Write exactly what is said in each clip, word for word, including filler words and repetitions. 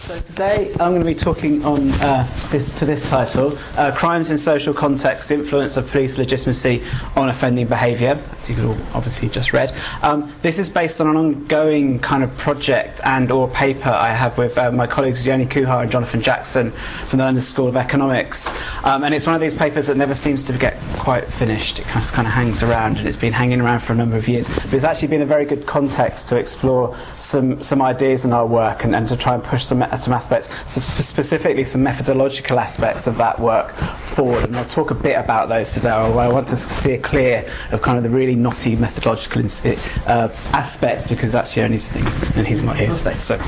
So today I'm going to be talking on uh, this, to this title, uh, Crimes in Social Context, Influence of Police Legitimacy on Offending Behaviour, as you could all obviously just read. Um, this is based on an ongoing kind of project and or paper I have with uh, my colleagues Yoni Kuhar and Jonathan Jackson from the London School of Economics. Um, and it's one of these papers that never seems to get quite finished. It kind of, kind of hangs around, and it's been hanging around for a number of years. But it's actually been a very good context to explore some, some ideas in our work and, and to try and push some some aspects, specifically some methodological aspects of that work forward, and I'll talk a bit about those today. I want to steer clear of kind of the really knotty methodological uh, aspect, because that's the only thing, and he's not here today. So,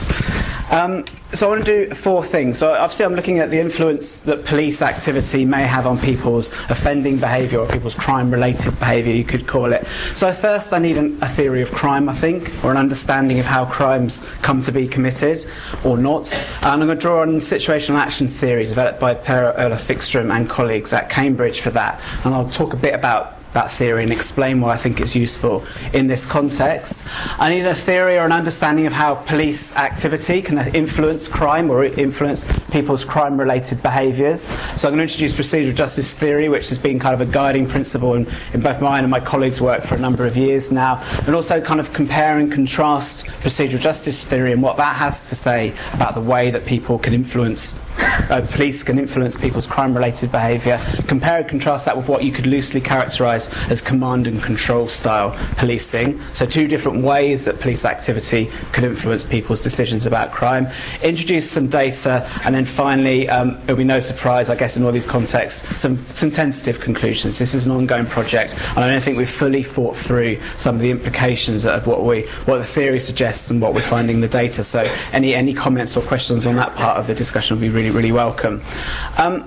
um, so I want to do four things. So obviously I'm looking at the influence that police activity may have on people's offending behaviour, or people's crime-related behaviour, you could call it. So first I need an, a theory of crime, I think, or an understanding of how crimes come to be committed, or not. And I'm going to draw on situational action theory developed by Per Olaf Wikström and colleagues at Cambridge for that. And I'll talk a bit about that theory and explain why I think it's useful in this context. I need a theory or an understanding of how police activity can influence crime or influence people's crime-related behaviours. So I'm going to introduce procedural justice theory, which has been kind of a guiding principle in, in both mine and my colleagues' work for a number of years now, and also kind of compare and contrast procedural justice theory and what that has to say about the way that people can influence, uh, police can influence people's crime-related behaviour, compare and contrast that with what you could loosely characterise as command and control style policing. So two different ways that police activity could influence people's decisions about crime. Introduce some data, and then finally, um, it'll be no surprise, I guess, in all these contexts, some, some tentative conclusions. This is an ongoing project, and I don't think we've fully thought through some of the implications of what we, what the theory suggests and what we're finding in the data. So any, any comments or questions on that part of the discussion will be really, really welcome. Um,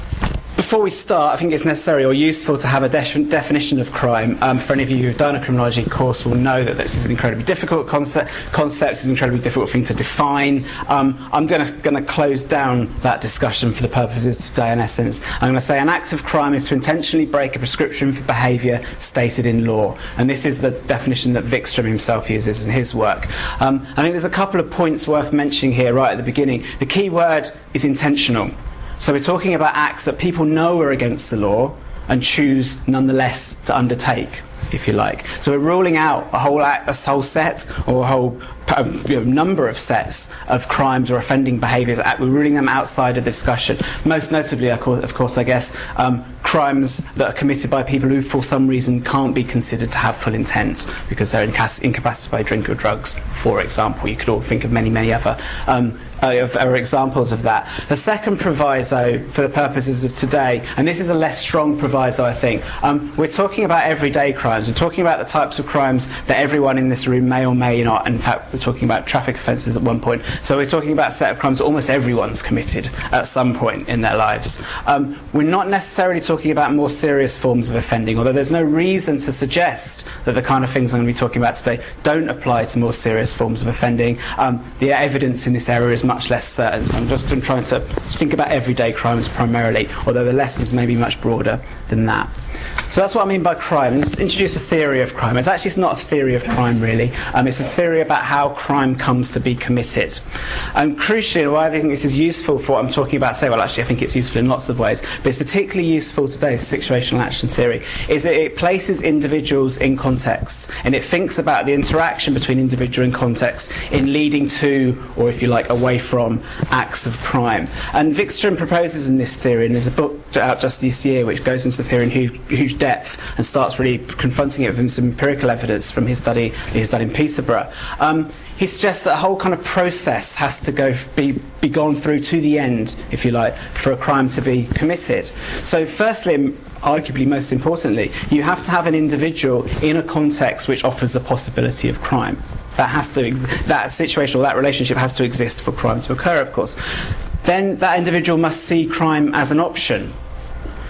Before we start, I think it's necessary or useful to have a de- definition of crime. Um, for any of you who've done a criminology course will know that this is an incredibly difficult concept. Concept is an incredibly difficult thing to define. Um, I'm going to close down that discussion for the purposes of today. In essence, I'm going to say an act of crime is to intentionally break a prescription for behaviour stated in law, and this is the definition that Wikström himself uses in his work. Um, I think there's a couple of points worth mentioning here right at the beginning. The key word is intentional. So we're talking about acts that people know are against the law and choose nonetheless to undertake, if you like. So we're ruling out a whole act, a whole set or a whole um, you know, number of sets of crimes or offending behaviours. We're ruling them outside of the discussion. Most notably, of course, of course I guess, um, crimes that are committed by people who, for some reason, can't be considered to have full intent because they're incapac- incapacitated by drink or drugs, for example. You could all think of many, many other um, uh, of, uh, examples of that. The second proviso, for the purposes of today, and this is a less strong proviso, I think, um, we're talking about everyday crimes. We're talking about the types of crimes that everyone in this room may or may not. In fact, we're talking about traffic offences at one point. So we're talking about a set of crimes that almost everyone's committed at some point in their lives. Um, we're not necessarily talking about more serious forms of offending, although there's no reason to suggest that the kind of things I'm going to be talking about today don't apply to more serious forms of offending. Um, the evidence in this area is much less certain, so I'm just I'm trying to think about everyday crimes primarily, although the lessons may be much broader than that. So that's what I mean by crime. Let's introduce a theory of crime. It's actually it's not a theory of crime, really. Um, it's a theory about how crime comes to be committed. And crucially, why I think this is useful for what I'm talking about today, well, actually, I think it's useful in lots of ways, but it's particularly useful today, situational action theory, is that it places individuals in context, and it thinks about the interaction between individual and context in leading to, or if you like, away from, acts of crime. And Wikström proposes in this theory, and there's a book out just this year which goes into the theory in huge, huge depth and starts really confronting it with some empirical evidence from his study he's done in Peterborough. Um, he suggests that a whole kind of process has to go be, be gone through to the end, if you like, for a crime to be committed. So firstly, arguably most importantly, you have to have an individual in a context which offers the possibility of crime. That has to, that situation or that relationship has to exist for crime to occur, of course. Then that individual must see crime as an option.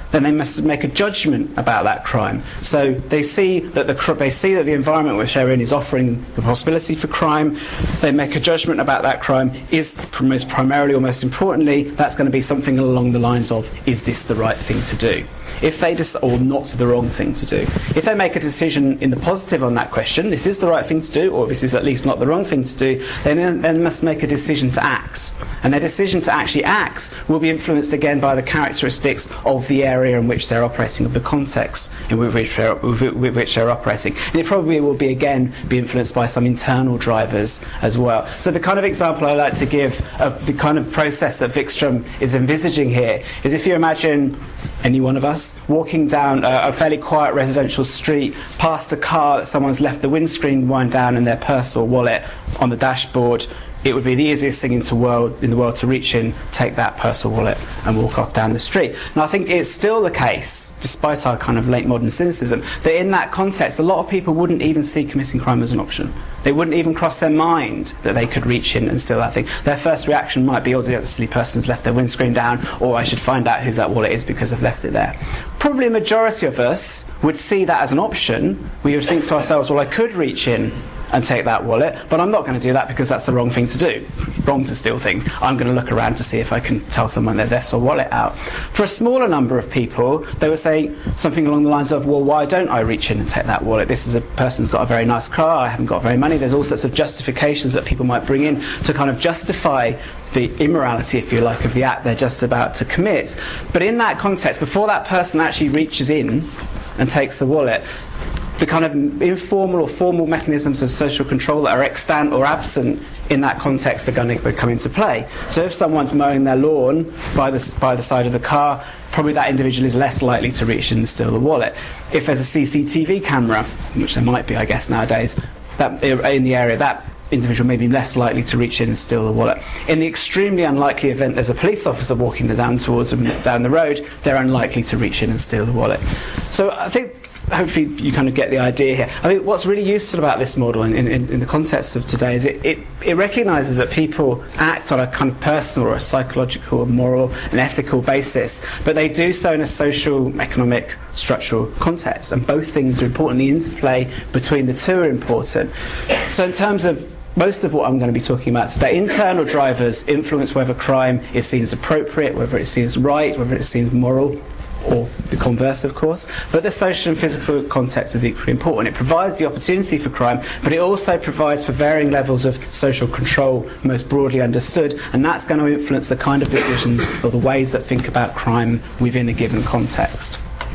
then they must make a judgment about that crime. So they see that the they see that the environment which they're in is offering the possibility for crime. They make a judgment about that crime. Is most primarily or most importantly, that's going to be something along the lines of, is this the right thing to do? If they dis- or not the wrong thing to do. If they make a decision in the positive on that question, this is the right thing to do, or this is at least not the wrong thing to do, then they must make a decision to act. And their decision to actually act will be influenced again by the characteristics of the area in which they're operating, of the context in which they're, with which they're operating. And it probably will be again be influenced by some internal drivers as well. So the kind of example I like to give of the kind of process that Wikström is envisaging here is if you imagine any one of us walking down a, a fairly quiet residential street past a car that someone's left the windscreen wind down and their purse or wallet on the dashboard, it would be the easiest thing in the world, in the world to reach in, take that purse or wallet and walk off down the street. And I think it's still the case, despite our kind of late modern cynicism, that in that context a lot of people wouldn't even see committing crime as an option. They wouldn't even cross their mind that they could reach in and steal that thing. Their first reaction might be, oh, the other silly person's left their windscreen down, or I should find out whose that wallet is because I've left it there. Probably a majority of us would see that as an option. We would think to ourselves, well, I could reach in and take that wallet, but I'm not going to do that because that's the wrong thing to do. Wrong to steal things. I'm going to look around to see if I can tell someone they've left their wallet out. For a smaller number of people, they would say something along the lines of, well, why don't I reach in and take that wallet? This is a person's got a very nice car, I haven't got very money. There's all sorts of justifications that people might bring in to kind of justify the immorality, if you like, of the act they're just about to commit. But in that context, before that person actually reaches in and takes the wallet, the kind of informal or formal mechanisms of social control that are extant or absent in that context are going to come into play. So if someone's mowing their lawn by the, by the side of the car, probably that individual is less likely to reach in and steal the wallet. If there's a C C T V camera, which there might be, I guess, nowadays, that in the area, that individual may be less likely to reach in and steal the wallet. In the extremely unlikely event there's a police officer walking down towards them down the road, they're unlikely to reach in and steal the wallet. So I think hopefully you kind of get the idea here. I mean, what's really useful about this model in, in, in the context of today is it, it, it recognises that people act on a kind of personal or a psychological or moral and ethical basis, but they do so in a social, economic, structural context, and both things are important. The interplay between the two are important. So in terms of most of what I'm going to be talking about today, internal drivers influence whether crime is seen as appropriate, whether it's seen as right, whether it's seen as moral, or the converse, of course. But the social and physical context is equally important. It provides the opportunity for crime, but it also provides for varying levels of social control, most broadly understood, and that's going to influence the kind of decisions or the ways that think about crime within a given context.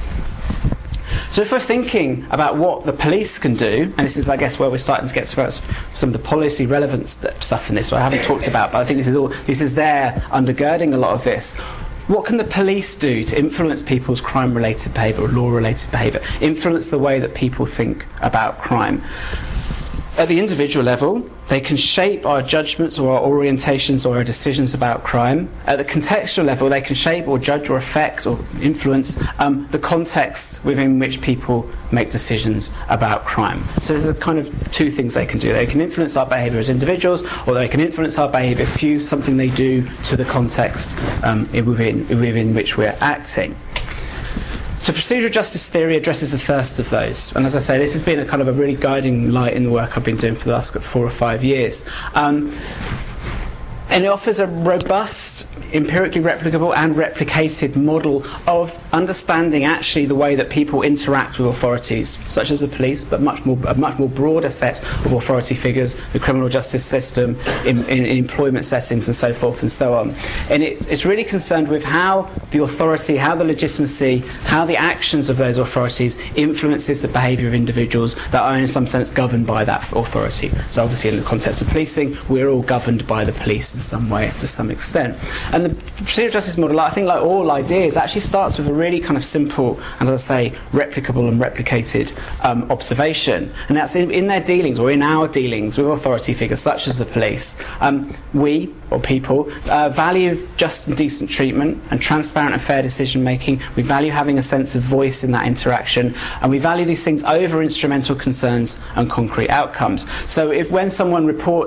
So if we're thinking about what the police can do, and this is, I guess, where we're starting to get to some of the policy relevant stuff in this, what I haven't talked about, but I think this is all this is there undergirding a lot of this. What can the police do to influence people's crime-related behaviour or law-related behaviour, influence the way that people think about crime? At the individual level, they can shape our judgments or our orientations or our decisions about crime. At the contextual level, they can shape or judge or affect or influence um, the context within which people make decisions about crime. So there's a kind of two things they can do. They can influence our behaviour as individuals, or they can influence our behaviour through something they do to the context um, within, within which we're acting. So procedural justice theory addresses the first of those. And as I say, this has been a kind of a really guiding light in the work I've been doing for the last four or five years. Um, and it offers a robust, empirically replicable and replicated model of understanding actually the way that people interact with authorities, such as the police, but much more, a much more broader set of authority figures, the criminal justice system, in, in, in employment settings and so forth and so on. And it, it's really concerned with how the authority, how the legitimacy, how the actions of those authorities influences the behaviour of individuals that are in some sense governed by that authority. So obviously in the context of policing, we're all governed by the police in some way, to some extent. And the procedural justice model, I think like all ideas, actually starts with a really kind of simple and, as I say, replicable and replicated um, observation. And that's in, in their dealings, or in our dealings with authority figures such as the police. Um, we, or people, uh, value just and decent treatment and transparent and fair decision making. We value having a sense of voice in that interaction, and we value these things over instrumental concerns and concrete outcomes. So if when someone reports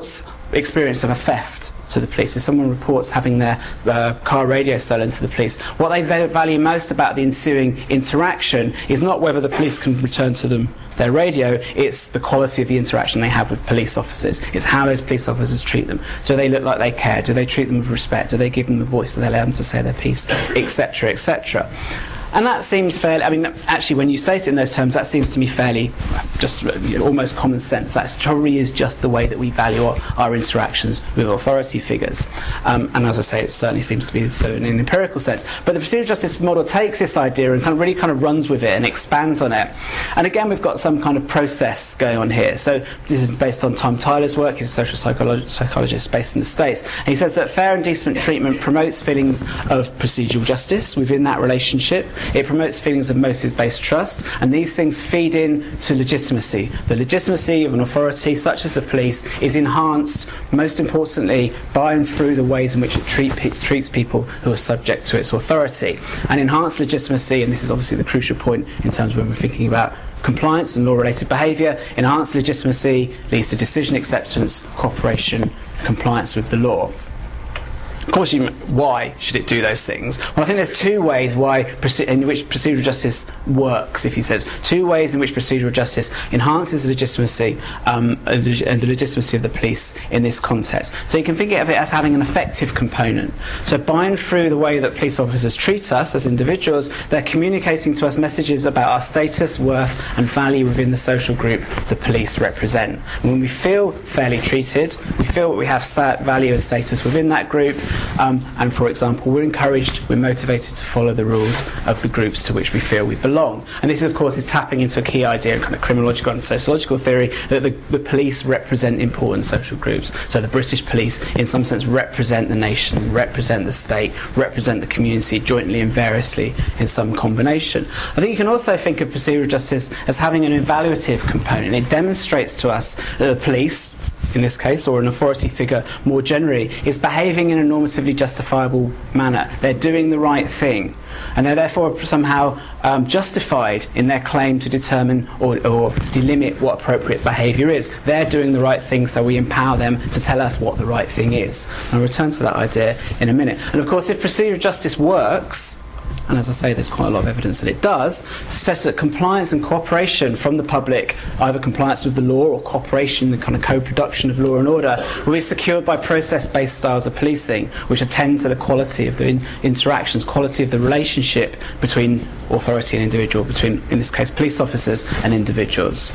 experience of a theft to the police, if someone reports having their uh, car radio stolen to the police, what they value most about the ensuing interaction is not whether the police can return to them their radio, it's the quality of the interaction they have with police officers. It's how those police officers treat them. Do they look like they care? Do they treat them with respect? Do they give them a voice? Do they allow them to say their piece? Etc, et cetera. And that seems fairly, I mean, actually, when you state it in those terms, that seems to me fairly, just you know, almost common sense. That probably is just the way that we value our, our interactions with authority figures. Um, and as I say, it certainly seems to be so in an empirical sense. But the procedural justice model takes this idea and kind of really kind of runs with it and expands on it. And again, we've got some kind of process going on here. So this is based on Tom Tyler's work. He's a social psycholo- psychologist based in the States. And he says that fair and decent treatment promotes feelings of procedural justice within that relationship. It promotes feelings of motive-based trust, and these things feed in to legitimacy. The legitimacy of an authority, such as the police, is enhanced, most importantly, by and through the ways in which it treat, treats people who are subject to its authority. And enhanced legitimacy, and this is obviously the crucial point in terms of when we're thinking about compliance and law-related behaviour, enhanced legitimacy leads to decision acceptance, cooperation, compliance with the law. Of course, you, why should it do those things? Well, I think there's two ways why in which procedural justice works, if he says. Two ways in which procedural justice enhances the legitimacy um, and the legitimacy of the police in this context. So you can think of it as having an effective component. So by and through the way that police officers treat us as individuals, they're communicating to us messages about our status, worth and value within the social group the police represent. And when we feel fairly treated, we feel that we have value and status within that group, Um, and for example, we're encouraged, we're motivated to follow the rules of the groups to which we feel we belong. And this, of course, is tapping into a key idea in kind of criminological and sociological theory that the, the police represent important social groups. So the British police, in some sense, represent the nation, represent the state, represent the community jointly and variously in some combination. I think you can also think of procedural justice as having an evaluative component. It demonstrates to us that the police, in this case, or an authority figure more generally, is behaving in a normatively justifiable manner. They're doing the right thing, and they're therefore somehow um, justified in their claim to determine or, or delimit what appropriate behaviour is. They're doing the right thing, so we empower them to tell us what the right thing is. I'll return to that idea in a minute. And of course, if procedural justice works, and as I say, there's quite a lot of evidence that it does, says that compliance and cooperation from the public, either compliance with the law or cooperation, the kind of co-production of law and order, will be secured by process-based styles of policing, which attend to the quality of the in- interactions, quality of the relationship between authority and individual, between, in this case, police officers and individuals.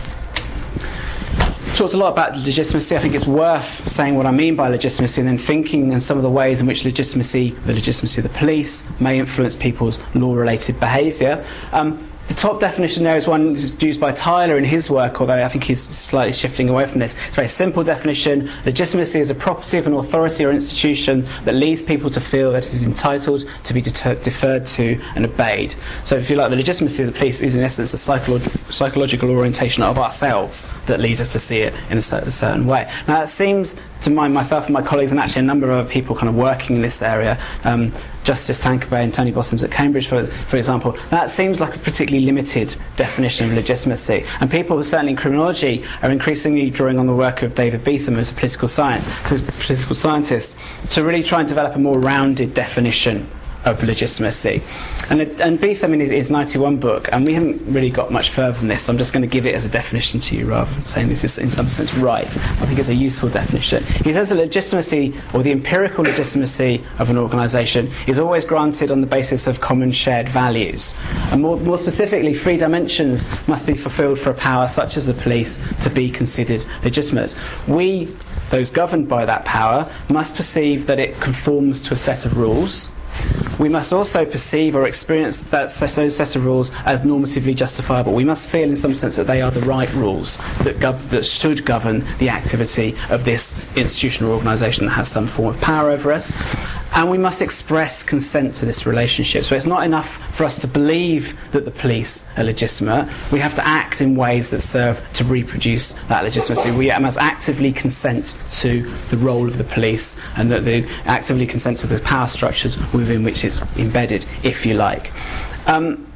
Talked a lot about legitimacy. I think it's worth saying what I mean by legitimacy and then thinking in some of the ways in which legitimacy, the legitimacy of the police, may influence people's law-related behaviour. Um, The top definition there is one used by Tyler in his work, although I think he's slightly shifting away from this. It's a very simple definition. Legitimacy is a property of an authority or institution that leads people to feel that it is entitled to be deter- deferred to and obeyed. So if you like, the legitimacy of the police is in essence a psycholo- psychological orientation of ourselves that leads us to see it in a certain, a certain way. Now that seems to my, myself and my colleagues, and actually a number of other people kind of working in this area, um, Justice Tankerbay and Tony Bottoms at Cambridge, for, for example, that seems like a particularly limited definition of legitimacy. And people, certainly in criminology, are increasingly drawing on the work of David Beetham as a political science, so political scientist, to really try and develop a more rounded definition of legitimacy. And, and Beetham in his, his ninety-one book, and we haven't really got much further than this, so I'm just going to give it as a definition to you rather than saying this is in some sense right. I think it's a useful definition. He says that legitimacy, or the empirical legitimacy of an organisation, is always granted on the basis of common shared values. And more, more specifically, three dimensions must be fulfilled for a power such as the police to be considered legitimate. We, those governed by that power, must perceive that it conforms to a set of rules. We must also perceive or experience that those set of rules as normatively justifiable. We must feel in some sense that they are the right rules that, gov- that should govern the activity of this institutional organisation that has some form of power over us. And we must express consent to this relationship. So it's not enough for us to believe that the police are legitimate. We have to act in ways that serve to reproduce that legitimacy. We must actively consent to the role of the police, and that they actively consent to the power structures within which it's embedded, if you like. Um,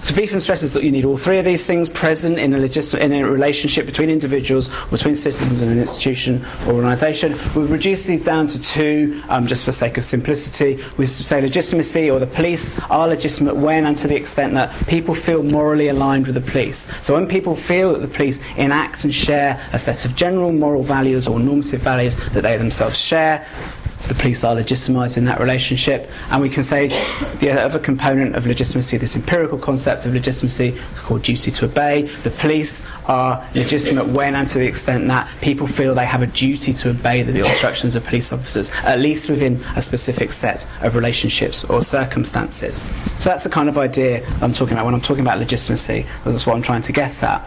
So Beetham stresses that you need all three of these things present in a, legis- in a relationship between individuals, between citizens and an institution or organisation. We've reduced these down to two, um, just for sake of simplicity. We say legitimacy, or the police are legitimate when and to the extent that people feel morally aligned with the police. So when people feel that the police enact and share a set of general moral values or normative values that they themselves share, the police are legitimised in that relationship. And we can say the other component of legitimacy, this empirical concept of legitimacy called duty to obey. The police are legitimate when and to the extent that people feel they have a duty to obey the instructions of police officers, at least within a specific set of relationships or circumstances. So that's the kind of idea I'm talking about when I'm talking about legitimacy. That's what I'm trying to get at.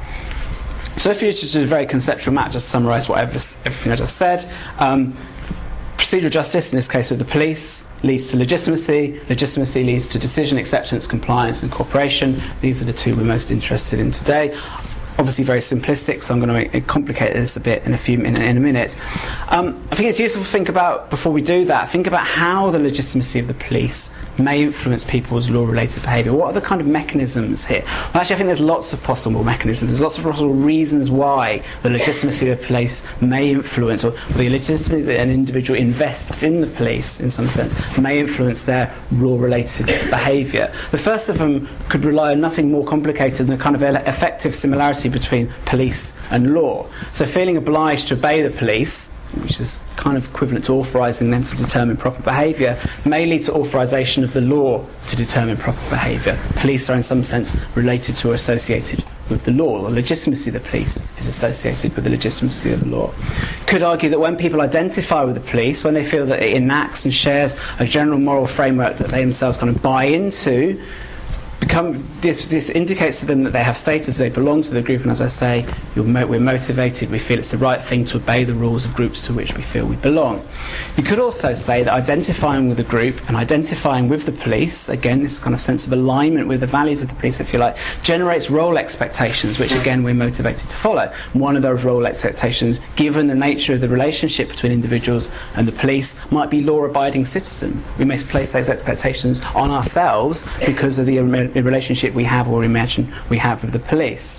So if you just do a very conceptual map, just summarise whatever everything I just said. Um, Procedural justice, in this case of the police, leads to legitimacy. Legitimacy leads to decision acceptance, compliance and cooperation. These are the two we're most interested in today. Obviously very simplistic, so I'm going to complicate this a bit in a few in, in a minute. Um, I think it's useful to think about, before we do that, think about how the legitimacy of the police may influence people's law-related behaviour. What are the kind of mechanisms here? Well, actually, I think there's lots of possible mechanisms. There's lots of possible reasons why the legitimacy of the police may influence, or the legitimacy that an individual invests in the police, in some sense, may influence their law-related behaviour. The first of them could rely on nothing more complicated than the kind of effective similarity between police and law. So feeling obliged to obey the police, which is kind of equivalent to authorising them to determine proper behaviour, may lead to authorisation of the law to determine proper behaviour. Police are in some sense related to or associated with the law. The legitimacy of the police is associated with the legitimacy of the law. Could argue that when people identify with the police, when they feel that it enacts and shares a general moral framework that they themselves kind of buy into, Become, this, this indicates to them that they have status, they belong to the group, and as I say, you're mo- we're motivated, we feel it's the right thing to obey the rules of groups to which we feel we belong. You could also say that identifying with a group and identifying with the police, again, this kind of sense of alignment with the values of the police, if you like, generates role expectations, which again we're motivated to follow. One of those role expectations, given the nature of the relationship between individuals and the police, might be law-abiding citizen. We may place those expectations on ourselves because of the the relationship we have or imagine we have with the police.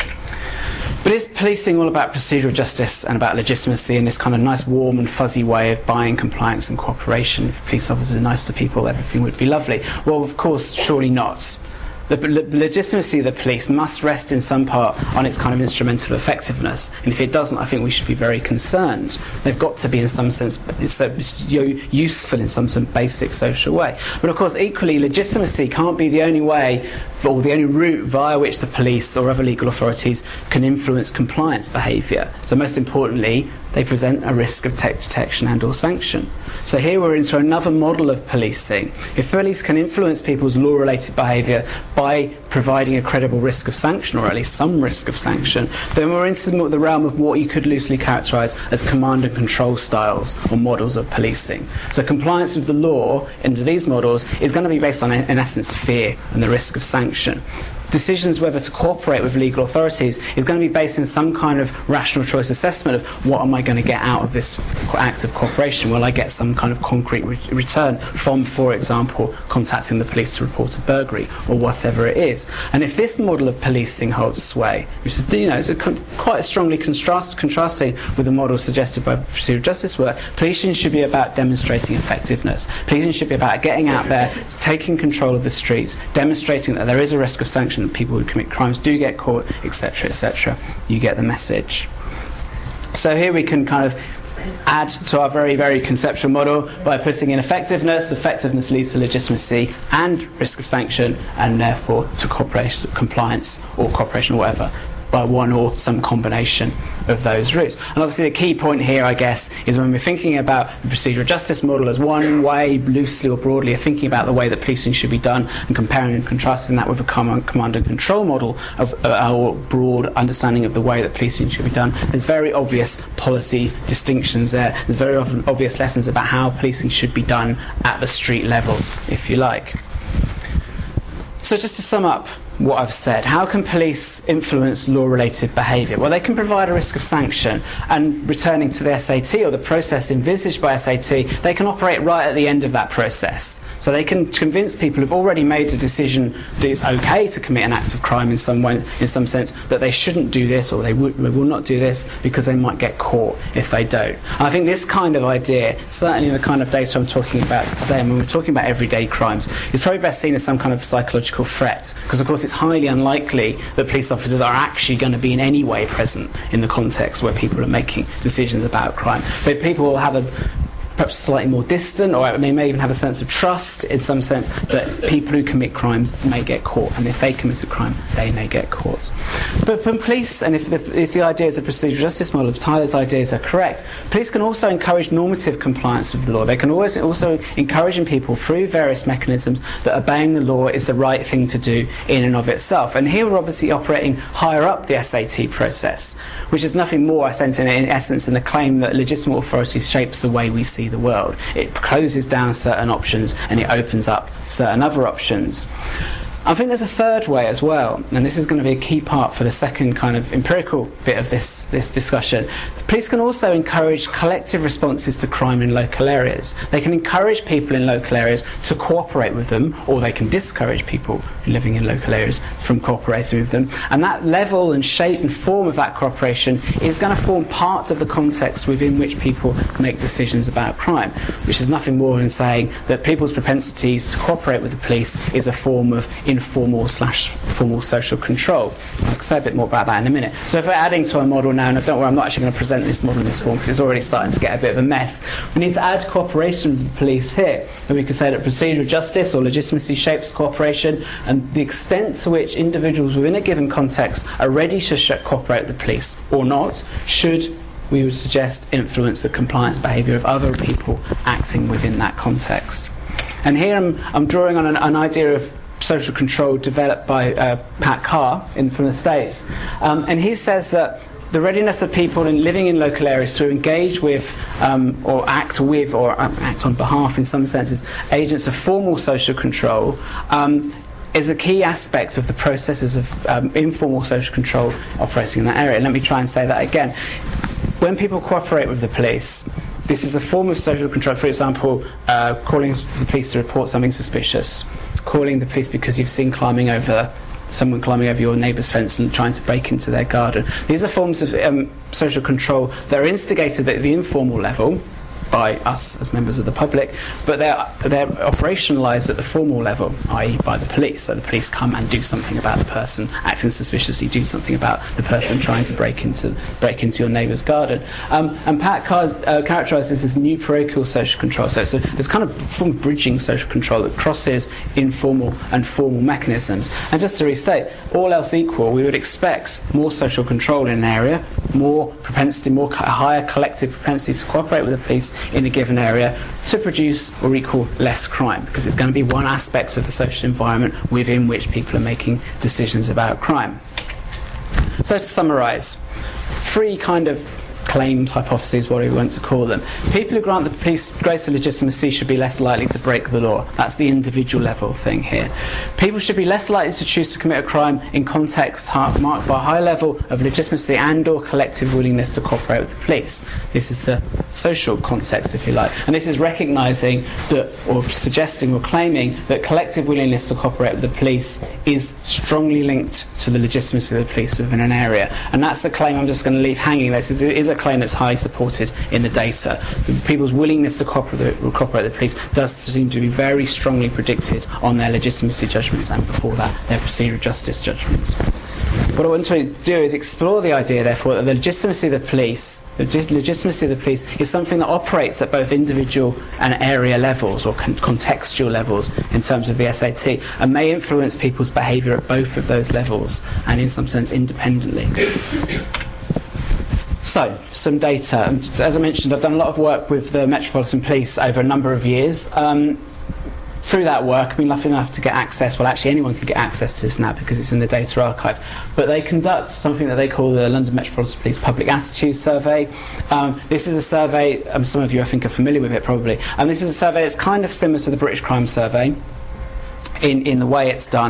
But is policing all about procedural justice and about legitimacy in this kind of nice, warm and fuzzy way of buying compliance and cooperation? If police officers are nice to people, everything would be lovely. Well, of course, surely not. The, the legitimacy of the police must rest in some part on its kind of instrumental effectiveness, and if it doesn't, I think we should be very concerned. They've got to be, in some sense, so useful in some sort of basic social way. But of course, equally, legitimacy can't be the only way, or the only route via which the police or other legal authorities can influence compliance behaviour. So most importantly, they present a risk of tech detection and or sanction. So here we're into another model of policing. If police can influence people's law-related behaviour by providing a credible risk of sanction, or at least some risk of sanction, then we're into the realm of what you could loosely characterise as command and control styles or models of policing. So compliance with the law under these models is going to be based on, in essence, fear and the risk of sanction. Decisions whether to cooperate with legal authorities is going to be based in some kind of rational choice assessment of what am I going to get out of this act of cooperation. Will I get some kind of concrete re- return from, for example, contacting the police to report a burglary or whatever it is? And if this model of policing holds sway, which is, you know, it's a con- quite strongly contrast- contrasting with the model suggested by procedural justice work, policing should be about demonstrating effectiveness. Policing should be about getting out there, taking control of the streets, demonstrating that there is a risk of sanction, and people who commit crimes do get caught, et cetera, et cetera. You get the message. So here we can kind of add to our very, very conceptual model by putting in effectiveness. Effectiveness leads to legitimacy and risk of sanction, and therefore to cooperation, compliance, or cooperation, or whatever, by one or some combination of those routes. And obviously the key point here, I guess, is when we're thinking about the procedural justice model as one way, loosely or broadly, of thinking about the way that policing should be done and comparing and contrasting that with a command, command and control model of uh, our broad understanding of the way that policing should be done. There's very obvious policy distinctions there. There's very often obvious lessons about how policing should be done at the street level, if you like. So just to sum up what I've said, how can police influence law-related behaviour? Well, they can provide a risk of sanction, and returning to the S A T or the process envisaged by S A T, they can operate right at the end of that process. So they can convince people who've already made a decision that it's okay to commit an act of crime in some way, in some sense, that they shouldn't do this, or they, would, they will not do this because they might get caught if they don't. And I think this kind of idea, certainly the kind of data I'm talking about today, and when we're talking about everyday crimes, is probably best seen as some kind of psychological threat, because of course it's highly unlikely that police officers are actually going to be in any way present in the context where people are making decisions about crime. But people will have a perhaps slightly more distant, or they may even have a sense of trust in some sense that people who commit crimes may get caught, and if they commit a crime, they may get caught. But for police, and if the, if the ideas of procedural justice model, if Tyler's ideas are correct, police can also encourage normative compliance with the law. They can always also encouraging people through various mechanisms that obeying the law is the right thing to do in and of itself. And here we're obviously operating higher up the S A T process, which is nothing more, I sense, in, in essence, than a claim that legitimate authority shapes the way we see the world. It closes down certain options and it opens up certain other options. I think there's a third way as well, and this is going to be a key part for the second kind of empirical bit of this, this discussion. Police can also encourage collective responses to crime in local areas. They can encourage people in local areas to cooperate with them, or they can discourage people living in local areas from cooperating with them. And that level and shape and form of that cooperation is going to form part of the context within which people make decisions about crime, which is nothing more than saying that people's propensities to cooperate with the police is a form of informal slash formal social control. I'll say a bit more about that in a minute. So if we're adding to our model now, and don't worry, I'm not actually going to present this model in this form because it's already starting to get a bit of a mess. We need to add cooperation with the police here. And we can say that procedural justice or legitimacy shapes cooperation, and the extent to which individuals within a given context are ready to sh- cooperate with the police or not should, we would suggest, influence the compliance behaviour of other people acting within that context. And here I'm, I'm drawing on an, an idea of social control developed by uh, Pat Carr in, from the States. Um, and he says that the readiness of people in living in local areas to engage with um, or act with or um, act on behalf, in some senses, agents of formal social control um, is a key aspect of the processes of um, informal social control operating in that area. Let me try and say that again. When people cooperate with the police, this is a form of social control. For example, uh, calling the police to report something suspicious, calling the police because you've seen climbing over someone climbing over your neighbour's fence and trying to break into their garden. These are forms of um, social control that are instigated at the informal level by us as members of the public, but they're, they're operationalised at the formal level, that is by the police. So the police come and do something about the person acting suspiciously, do something about the person trying to break into break into your neighbour's garden. Um, and Pat Carr uh, characterises this as new parochial social control. So, so there's kind of form of bridging social control that crosses informal and formal mechanisms. And just to restate, all else equal, we would expect more social control in an area, more propensity, more co- higher collective propensity to cooperate with the police in a given area to produce or equal less crime, because it's going to be one aspect of the social environment within which people are making decisions about crime. So to summarise, three kind of claims, hypotheses, whatever you want to call them. People who grant the police greater legitimacy should be less likely to break the law. That's the individual level thing here. People should be less likely to choose to commit a crime in context marked by a high level of legitimacy and or collective willingness to cooperate with the police. This is the social context, if you like. And this is recognising that, or suggesting or claiming that collective willingness to cooperate with the police is strongly linked to the legitimacy of the police within an area. And that's a claim I'm just going to leave hanging. This is, it is a claim that's highly supported in the data. People's willingness to cooperate, cooperate with the police does seem to be very strongly predicted on their legitimacy judgments, and before that, their procedural justice judgments. What I want to do is explore the idea, therefore, that the legitimacy of the police, the legitimacy of the police is something that operates at both individual and area levels, or con- contextual levels, in terms of the S A T, and may influence people's behaviour at both of those levels, and in some sense independently. So, some data. And as I mentioned, I've done a lot of work with the Metropolitan Police over a number of years. Um, through that work, I've been lucky enough to get access, well actually anyone can get access to this now because it's in the data archive, but they conduct something that they call the London Metropolitan Police Public Attitude Survey. Um, this is a survey, um, some of you I think are familiar with it probably, and this is a survey that's kind of similar to the British Crime Survey in, in the way it's done.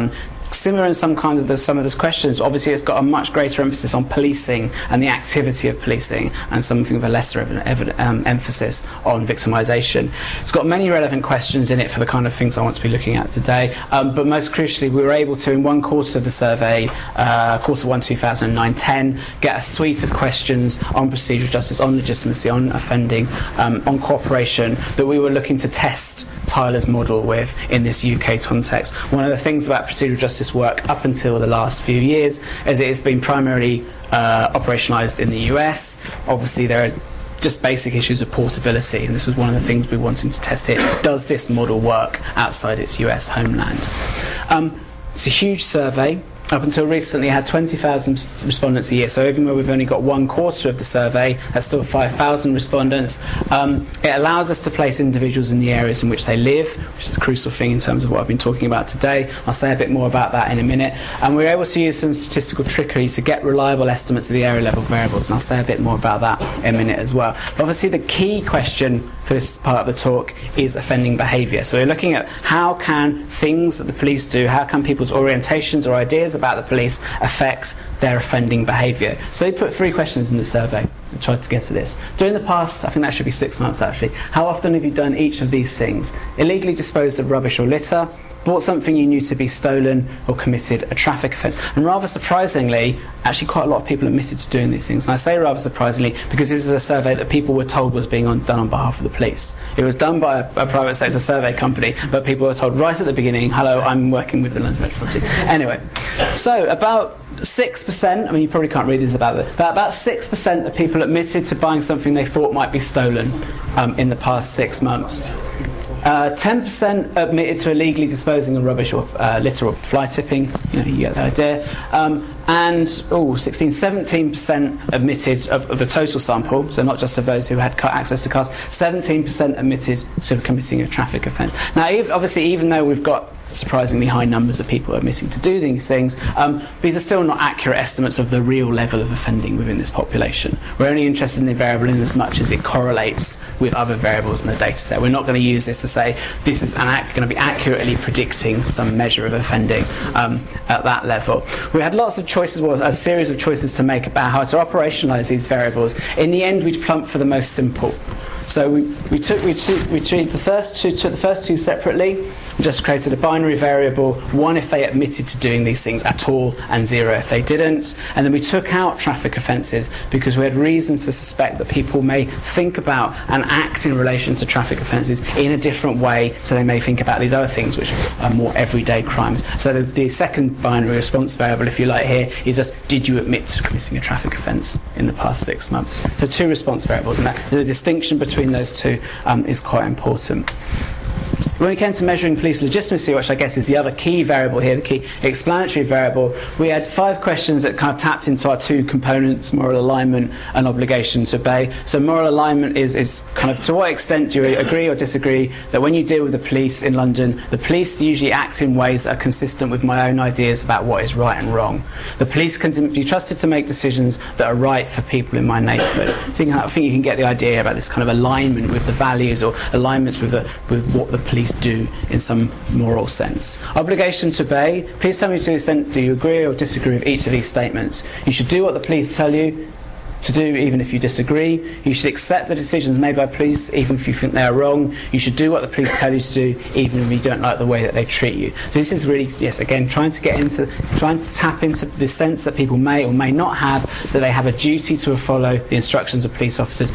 similar in some kinds of the, some of those questions. Obviously, it's got a much greater emphasis on policing and the activity of policing, and something of a lesser of an ev- um, emphasis on victimisation. It's got many relevant questions in it for the kind of things I want to be looking at today. Um, but most crucially, we were able to, in one quarter of the survey, uh, quarter one, two thousand nine ten, get a suite of questions on procedural justice, on legitimacy, on offending, um, on cooperation that we were looking to test Tyler's model with in this U K context. One of the things about procedural justice work up until the last few years is it has been primarily uh, operationalised in the U S. Obviously, there are just basic issues of portability, and this was one of the things we wanted to test here. Does this model work outside its U S homeland? Um, it's a huge survey. Up until recently, it had twenty thousand respondents a year, so even though we've only got one quarter of the survey, that's still five thousand respondents. Um, it allows us to place individuals in the areas in which they live, which is a crucial thing in terms of what I've been talking about today. I'll say a bit more about that in a minute. And we're able to use some statistical trickery to get reliable estimates of the area level variables, and I'll say a bit more about that in a minute as well. But obviously, the key question for this part of the talk is offending behaviour. So we're looking at how can things that the police do, how can people's orientations or ideas about the police affect their offending behaviour. So we put three questions in the survey and tried to get to this. During the past, I think that should be six months actually, how often have you done each of these things? Illegally disposed of rubbish or litter, bought something you knew to be stolen, or committed a traffic offence? And rather surprisingly, actually quite a lot of people admitted to doing these things. And I say rather surprisingly because this is a survey that people were told was being on, done on behalf of the police. It was done by a, a private sector survey company, but people were told right at the beginning, hello, I'm working with the London Metropolitan. Anyway, so about six percent, I mean you probably can't read this about it, but about six percent of people admitted to buying something they thought might be stolen um, in the past six months. Uh, ten percent admitted to illegally disposing of rubbish or uh, litter or fly tipping, you know, you get the idea. Um, and oh, sixteen, seventeen percent admitted of, of the total sample, so not just of those who had access to cars, seventeen percent admitted to committing a traffic offence. Now, even, obviously, even though we've got surprisingly high numbers of people admitting to do these things, um, these are still not accurate estimates of the real level of offending within this population. We're only interested in the variable in as much as it correlates with other variables in the data set. We're not going to use this to say this is an going to be accurately predicting some measure of offending um, at that level. We had lots of choices, well, a series of choices to make about how to operationalise these variables. In the end, we plumped for the most simple. So we, we took we took we treated the first two took the first two separately. We just created a binary variable, one if they admitted to doing these things at all, and zero if they didn't. And then we took out traffic offences because we had reasons to suspect that people may think about and act in relation to traffic offences in a different way, so they may think about these other things which are more everyday crimes. So the, the second binary response variable, if you like here, is just did you admit to committing a traffic offence in the past six months? So two response variables, and that, the distinction between those two um, is quite important. When we came to measuring police legitimacy, which I guess is the other key variable here, the key explanatory variable, we had five questions that kind of tapped into our two components, moral alignment and obligation to obey. So moral alignment is, is kind of to what extent do you agree or disagree that when you deal with the police in London, the police usually act in ways that are consistent with my own ideas about what is right and wrong. The police can be trusted to make decisions that are right for people in my neighbourhood. So I think you can get the idea about this kind of alignment with the values or alignments with, the, with what the police do in some moral sense. Obligation to obey. Please tell me to the extent do you agree or disagree with each of these statements. You should do what the police tell you to do even if you disagree. You should accept the decisions made by police even if you think they are wrong. You should do what the police tell you to do even if you don't like the way that they treat you. So this is really, yes, again, trying to get into, trying to tap into the sense that people may or may not have that they have a duty to follow the instructions of police officers,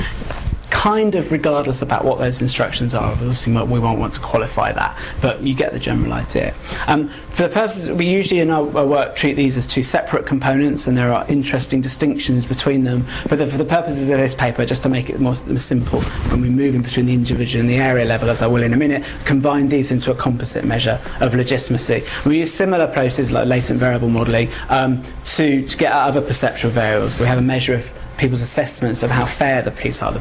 kind of regardless about what those instructions are. Obviously we won't want to qualify that, but you get the general idea. Um, for the purposes, we usually in our, our work treat these as two separate components, and there are interesting distinctions between them, but the, for the purposes of this paper, just to make it more simple, when we move in between the individual and the area level, as I will in a minute, combine these into a composite measure of legitimacy. We use similar processes like latent variable modelling um, to, to get at other perceptual variables. So we have a measure of people's assessments of how fair the police are, the procedural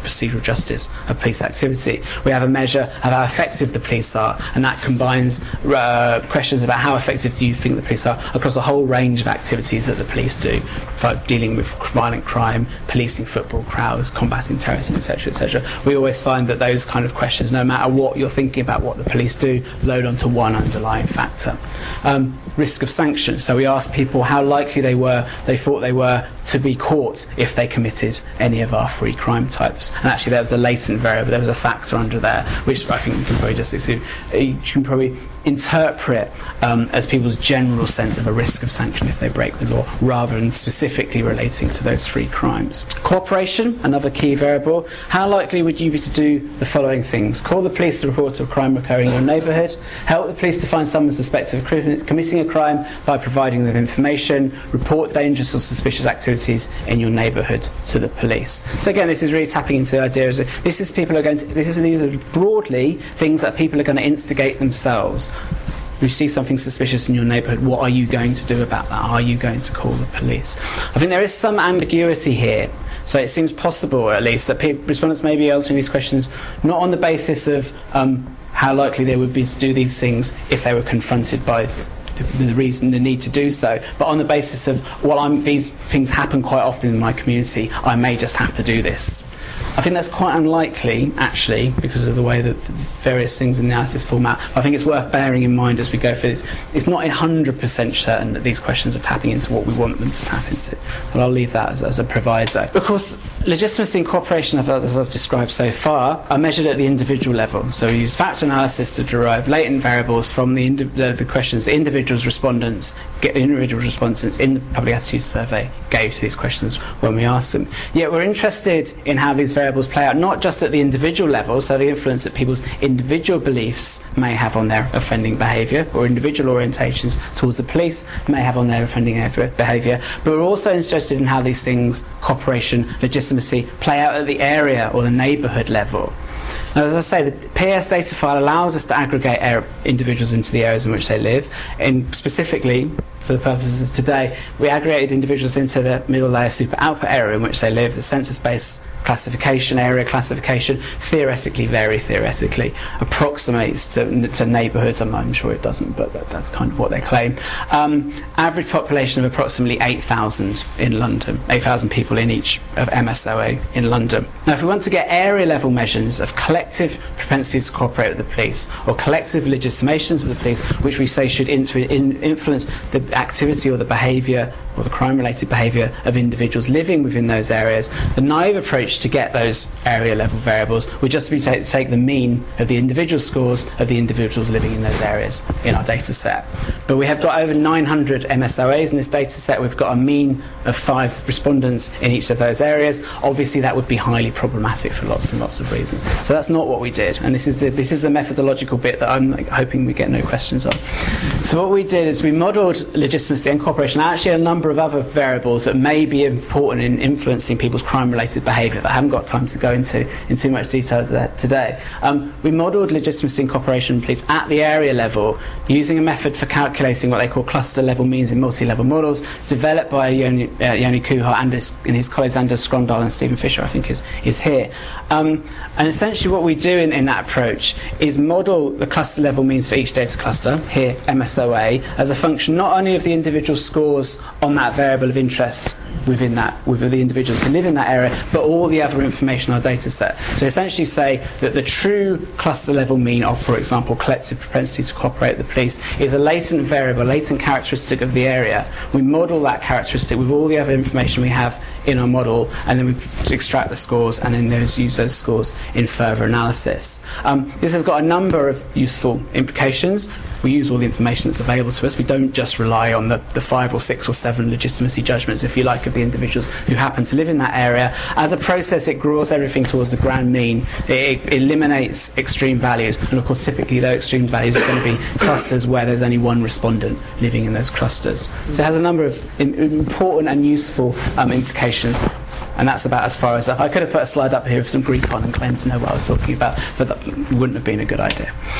justice of police activity. We have a measure of how effective the police are, and that combines uh, questions about how effective do you think the police are across a whole range of activities that the police do, for dealing with violent crime, policing football crowds, combating terrorism, et cetera, et cetera. We always find that those kind of questions, no matter what you're thinking about what the police do, load onto one underlying factor. Um, risk of sanction. So we asked people how likely they were, they thought they were, to be caught if they committed any of our three crime types. And actually there was a latent variable, there was a factor under there, which I think you can probably just you can probably interpret um, as people's general sense of a risk of sanction if they break the law, rather than specifically relating to those three crimes. Cooperation, another key variable. How likely would you be to do the following things? Call the police to report a crime occurring in your neighbourhood, help the police to find someone suspected of committing a crime by providing them information, report dangerous or suspicious activities in your neighbourhood to the police. So again, this is really tapping into the idea of this is people are going to this is these are broadly things that people are going to instigate themselves. If you see something suspicious in your neighbourhood, what are you going to do about that? Are you going to call the police? I think there is some ambiguity here. So it seems possible, at least, that people, respondents may be answering these questions not on the basis of um, how likely they would be to do these things if they were confronted by the, the reason, the need to do so, but on the basis of, well, I'm, these things happen quite often in my community, I may just have to do this. I think that's quite unlikely, actually, because of the way that various things in the analysis form out. I think it's worth bearing in mind as we go through this. It's not one hundred percent certain that these questions are tapping into what we want them to tap into. But I'll leave that as, as a proviso. Of course, legitimacy and cooperation, as I've described so far, are measured at the individual level. So we use factor analysis to derive latent variables from the, indi- the, the questions the individuals' respondents, get individual respondents in the public attitudes survey gave to these questions when we asked them. Yet we're interested in how these variables play out, not just at the individual level, so the influence that people's individual beliefs may have on their offending behaviour, or individual orientations towards the police may have on their offending behaviour, but we're also interested in how these things, cooperation, legitimacy, play out at the area or the neighbourhood level. Now, as I say, the P A S data file allows us to aggregate er- individuals into the areas in which they live, and specifically, for the purposes of today, we aggregated individuals into the middle layer super output area in which they live. The census-based classification, area classification, theoretically, very theoretically, approximates to, to neighbourhoods. I'm, I'm sure it doesn't, but that, that's kind of what they claim. Um, average population of approximately eight thousand in London, eight thousand people in each of M S O A in London. Now, if we want to get area-level measures of collective propensities to cooperate with the police, or collective legitimations of the police, which we say should in, in, influence the activity or the behaviour or the crime-related behaviour of individuals living within those areas, the naive approach to get those area-level variables would just be to take the mean of the individual scores of the individuals living in those areas in our data set. But we have got over nine hundred M S O As in this data set. We've got a mean of five respondents in each of those areas. Obviously, that would be highly problematic for lots and lots of reasons. So that's not what we did, and this is the, this is the methodological bit that I'm like, hoping we get no questions on. So what we did is we modelled legitimacy and cooperation, and actually a number of other variables that may be important in influencing people's crime-related behaviour that I haven't got time to go into in too much detail today. Um, we modelled legitimacy and cooperation police at the area level using a method for calculating what they call cluster-level means in multi-level models, developed by Yoni, uh, Yoni Kuhar and his, and his colleagues Anders Skrondal and Stephen Fisher, I think is, is here. Um, and essentially what we do in, in that approach is model the cluster-level means for each data cluster, here M S O A, as a function not only of the individual scores on that variable of interest within that, with the individuals who live in that area, but all the other information in our data set. So essentially say that the true cluster level mean of, for example, collective propensity to cooperate with the police is a latent variable, latent characteristic of the area. We model that characteristic with all the other information we have in our model, and then we extract the scores, and then those, use those scores in further analysis. Um, this has got a number of useful implications. We use all the information that's available to us. We don't just rely on the, the five or six or seven legitimacy judgments, if you like, of the individuals who happen to live in that area. As a process, it draws everything towards the grand mean. It, it eliminates extreme values, and of course, typically those extreme values are going to be clusters where there's only one respondent living in those clusters. So it has a number of in, important and useful um, implications. And that's about as far as up. I could have put a slide up here with some Greek on and claimed to know what I was talking about, but that wouldn't have been a good idea.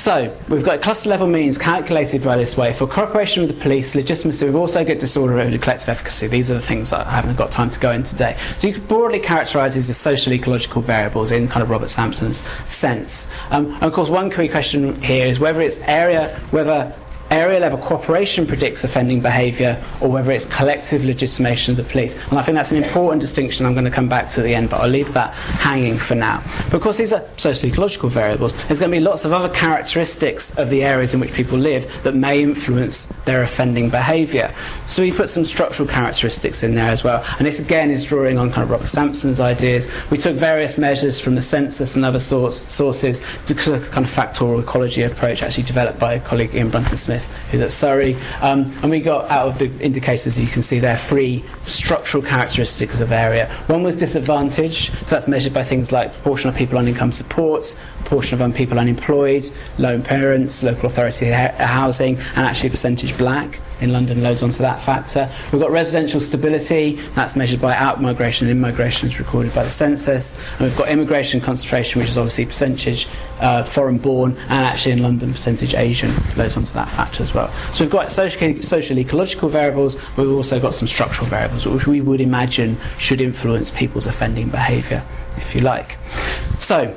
So, we've got cluster level means calculated by this way. For cooperation with the police, legitimacy, we've also got disorder and collective efficacy. These are the things that I haven't got time to go into today. So you could broadly characterise these as social ecological variables in kind of Robert Sampson's sense. Um, and of course, one key question here is whether it's area, whether area level cooperation predicts offending behaviour or whether it's collective legitimation of the police. And I think that's an important distinction I'm going to come back to at the end, but I'll leave that hanging for now. Because these are socio-ecological variables, there's going to be lots of other characteristics of the areas in which people live that may influence their offending behaviour. So we put some structural characteristics in there as well. And this again is drawing on kind of Robert Sampson's ideas. We took various measures from the census and other source, sources to kind of factorial ecology approach actually developed by a colleague Ian Brunton-Smith who's at Surrey, um, and we got out of the indicators you can see there three structural characteristics of area. One was disadvantage, so that's measured by things like proportion of people on income support, proportion of people unemployed, lone parents, local authority ha- housing, and actually a percentage black. In London, loads onto that factor. We've got residential stability, that's measured by out-migration and in-migration as recorded by the census. And we've got immigration concentration, which is obviously percentage uh, foreign-born, and actually in London, percentage Asian, loads onto that factor as well. So we've got social, social ecological variables, but we've also got some structural variables, which we would imagine should influence people's offending behaviour, if you like. So,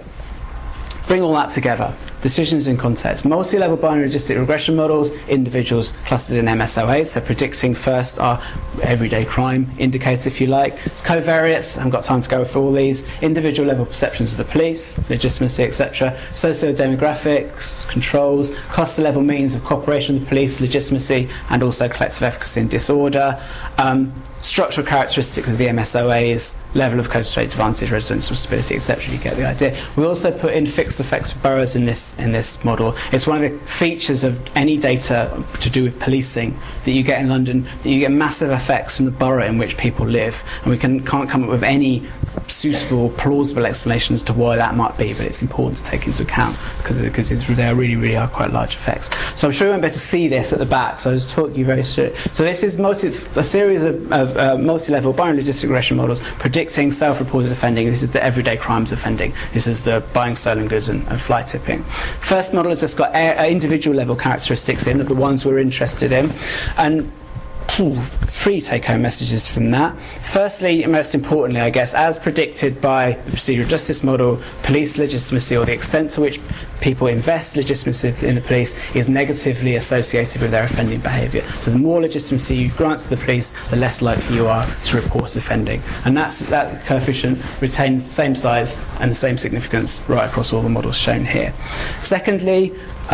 bring all that together. Decisions in context. Multi-level binary logistic regression models, individuals clustered in M S O A, so predicting first our everyday crime indicators, if you like. It's covariates, I haven't got time to go through all these. Individual level perceptions of the police, legitimacy, et cetera. Socio-demographics, controls, cluster level means of cooperation with the police, legitimacy, and also collective efficacy and disorder. Um, structural characteristics of the M S O As, level of coast-rate advantage, residential stability, et cetera. You get the idea. We also put in fixed effects of boroughs in this in this model. It's one of the features of any data to do with policing that you get in London, that you get massive effects from the borough in which people live, and we can, can't come up with any suitable, plausible explanations to why that might be, but it's important to take into account because because it's, they are really, really are quite large effects. So I'm sure you won't be able to see this at the back, so I'll just talk you very through. So this is multi, a series of, of uh, multi-level binary logistic regression models predicting self-reported offending. This is the everyday crimes offending. This is the buying stolen goods and, and fly tipping. First model has just got a, a individual level characteristics in of the ones we're interested in, and three take-home messages from that. Firstly, and most importantly, I guess, as predicted by the procedural justice model, police legitimacy, or the extent to which people invest legitimacy in the police, is negatively associated with their offending behaviour. So the more legitimacy you grant to the police, the less likely you are to report offending. And that's, that coefficient retains the same size and the same significance right across all the models shown here. Secondly,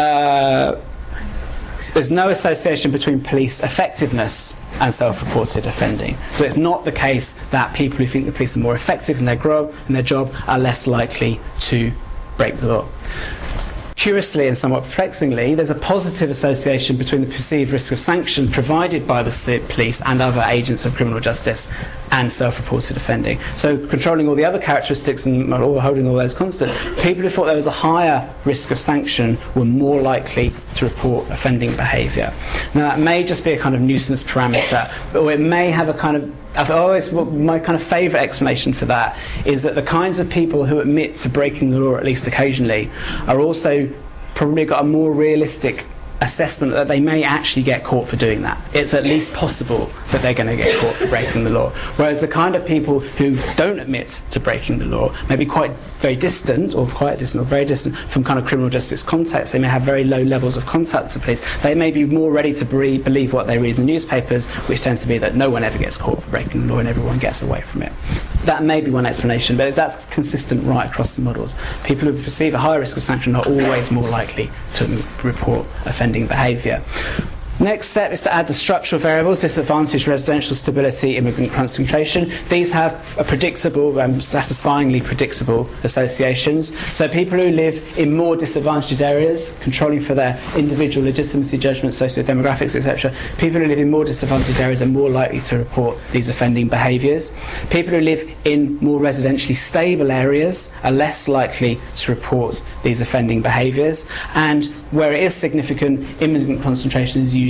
uh, there's no association between police effectiveness and self-reported offending. So it's not the case that people who think the police are more effective in their, gro- in their job are less likely to break the law. Curiously and somewhat perplexingly, there's a positive association between the perceived risk of sanction provided by the police and other agents of criminal justice and self-reported offending. So controlling all the other characteristics and holding all those constant, people who thought there was a higher risk of sanction were more likely to report offending behaviour. Now that may just be a kind of nuisance parameter, or it may have a kind of I've always, my kind of favourite explanation for that is that the kinds of people who admit to breaking the law, at least occasionally, are also probably got a more realistic assessment that they may actually get caught for doing that. It's at least possible that they're going to get caught for breaking the law. Whereas the kind of people who don't admit to breaking the law may be quite very distant, or quite distant, or very distant from kind of criminal justice context. They may have very low levels of contact with the police. They may be more ready to be- believe what they read in the newspapers, which tends to be that no one ever gets caught for breaking the law and everyone gets away from it. That may be one explanation, but that's consistent right across the models. People who perceive a higher risk of sanction are always more likely to report offending behaviour. Next step is to add the structural variables: disadvantage, residential stability, immigrant concentration. These have a predictable, um, satisfyingly predictable associations. So people who live in more disadvantaged areas, controlling for their individual legitimacy judgments, socio-demographics, et cetera, people who live in more disadvantaged areas are more likely to report these offending behaviours. People who live in more residentially stable areas are less likely to report these offending behaviours. And where it is significant, immigrant concentration is usually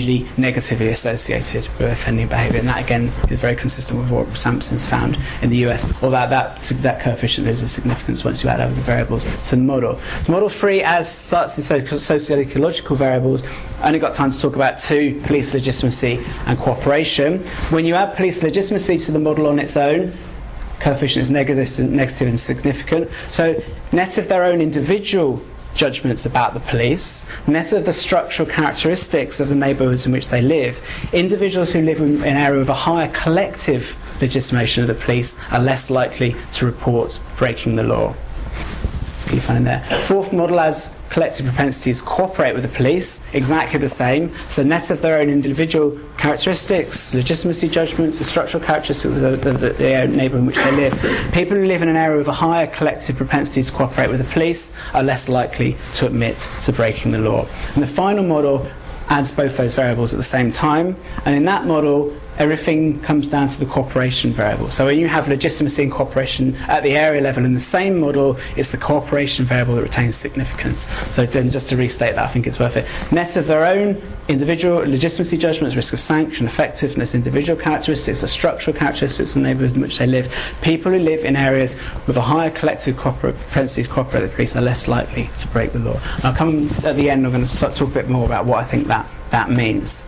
usually negatively associated with offending behaviour, and that again is very consistent with what Sampson's found in the U S, although that, that coefficient loses significance once you add over the variables to the model. Model three, as starts in socio-ecological variables, only got time to talk about two: police legitimacy and cooperation. When you add police legitimacy to the model on its own, coefficient is negative, negative and significant. So net of their own individual judgments about the police, net of the structural characteristics of the neighbourhoods in which they live, individuals who live in an area with a higher collective legitimation of the police are less likely to report breaking the law. Let's keep finding there. Fourth model has collective propensities cooperate with the police, exactly the same. So net of their own individual characteristics, legitimacy judgments, the structural characteristics of the, the, the, the neighbourhood in which they live, people who live in an area with a higher collective propensity to cooperate with the police are less likely to admit to breaking the law. And the final model adds both those variables at the same time, and in that model everything comes down to the cooperation variable. So when you have legitimacy and cooperation at the area level in the same model, it's the cooperation variable that retains significance. So then, just to restate that, I think it's worth it. Net of their own individual legitimacy judgments, risk of sanction, effectiveness, individual characteristics, the structural characteristics of the neighbourhood in which they live, people who live in areas with a higher collective propensity to cooperate with the police are less likely to break the law. I'll come at the end, I'm going to start talk a bit more about what I think that, that means.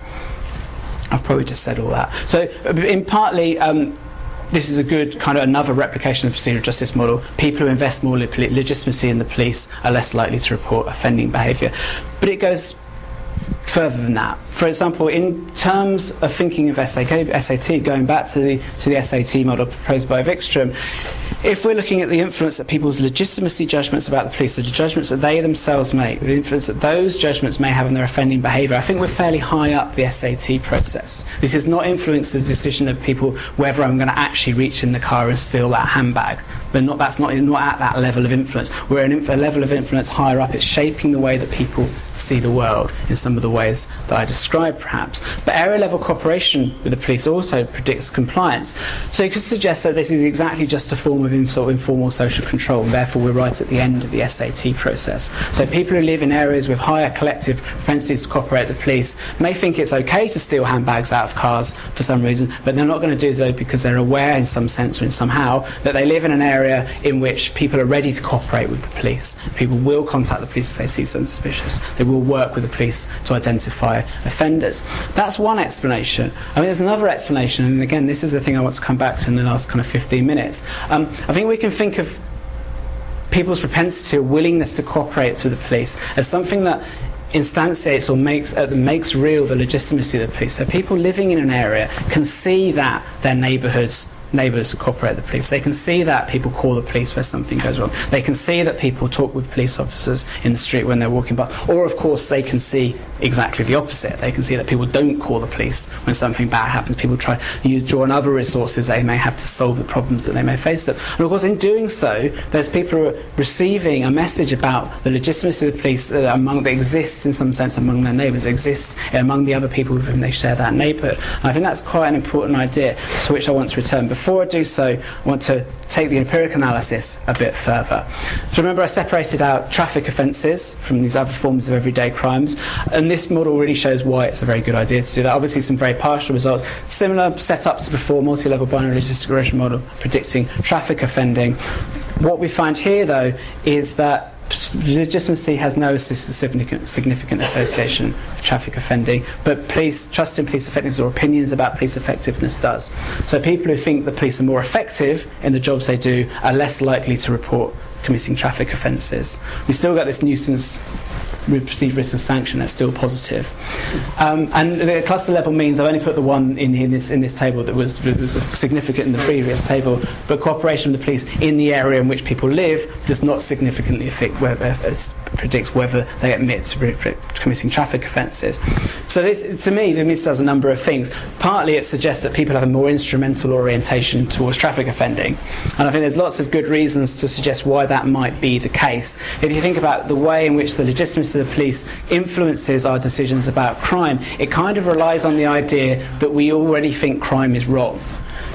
I've probably just said all that. So, in partly, um, this is a good kind of another replication of the procedural justice model. People who invest more leg- legitimacy in the police are less likely to report offending behaviour. But it goes further than that. For example, in terms of thinking of S A T, going back to the to the S A T model proposed by Wikström, if we're looking at the influence that people's legitimacy judgments about the police, the judgments that they themselves make, the influence that those judgments may have on their offending behaviour, I think we're fairly high up the S A T process. This has not influenced the decision of people whether I'm going to actually reach in the car and steal that handbag. But not, that's not, not at that level of influence. We're at a level of influence higher up. It's shaping the way that people see the world in some of the ways that I described, perhaps. But area-level cooperation with the police also predicts compliance. So you could suggest that this is exactly just a form of in, sort of informal social control, and therefore we're right at the end of the S A T process. So people who live in areas with higher collective propensities to cooperate with the police may think it's okay to steal handbags out of cars for some reason, but they're not going to do so because they're aware in some sense or in somehow that they live in an area in which people are ready to cooperate with the police. People will contact the police if they see something suspicious. They will work with the police to identify offenders. That's one explanation. I mean, there's another explanation, and again, this is the thing I want to come back to in the last kind of fifteen minutes. Um, I think we can think of people's propensity or willingness to cooperate with the police as something that instantiates or makes uh, makes real the legitimacy of the police. So people living in an area can see that their neighbourhoods neighbours cooperate with the police. They can see that people call the police where something goes wrong. They can see that people talk with police officers in the street when they're walking past. Or, of course, they can see exactly the opposite. They can see that people don't call the police when something bad happens. People try to use, draw on other resources they may have to solve the problems that they may face them. And, of course, in doing so, those people are receiving a message about the legitimacy of the police uh, among, that exists in some sense among their neighbours, exists among the other people with whom they share that neighbourhood. And I think that's quite an important idea to which I want to return. Before I do so, I want to take the empirical analysis a bit further. So remember, I separated out traffic offences from these other forms of everyday crimes, and this model really shows why it's a very good idea to do that. Obviously, some very partial results. Similar setup to before, multi-level binary logistic regression model predicting traffic offending. What we find here, though, is that legitimacy has no significant, significant association with traffic offending, but police, trust in police effectiveness or opinions about police effectiveness does. So people who think the police are more effective in the jobs they do are less likely to report committing traffic offences. We still got this nuisance perceived risk of sanction that's still positive. Um, and the cluster level means I've only put the one in, in this in this table that was, was significant in the previous table, but cooperation with the police in the area in which people live does not significantly affect whether, it predicts whether they admit to committing traffic offences. So this, to me, this does a number of things. Partly it suggests that people have a more instrumental orientation towards traffic offending, and I think there's lots of good reasons to suggest why that might be the case. If you think about the way in which the legitimacy of the police influences our decisions about crime, it kind of relies on the idea that we already think crime is wrong.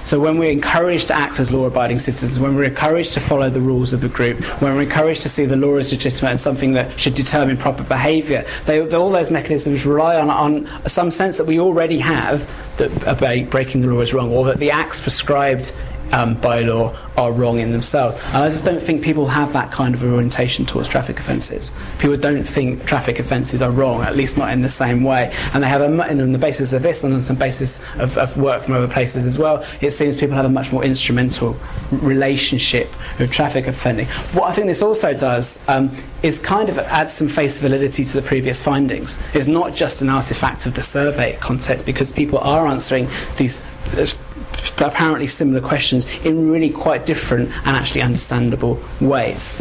So when we're encouraged to act as law-abiding citizens, when we're encouraged to follow the rules of the group, when we're encouraged to see the law as legitimate and something that should determine proper behaviour, they, all those mechanisms rely on, on some sense that we already have that breaking the law is wrong, or that the acts prescribed Um, by law are wrong in themselves. And I just don't think people have that kind of orientation towards traffic offences. People don't think traffic offences are wrong, at least not in the same way. And they have, a, and on the basis of this, and on some basis of, of work from other places as well, it seems people have a much more instrumental relationship with traffic offending. What I think this also does um, is kind of add some face validity to the previous findings. It's not just an artefact of the survey context, because people are answering these apparently similar questions in really quite different and actually understandable ways.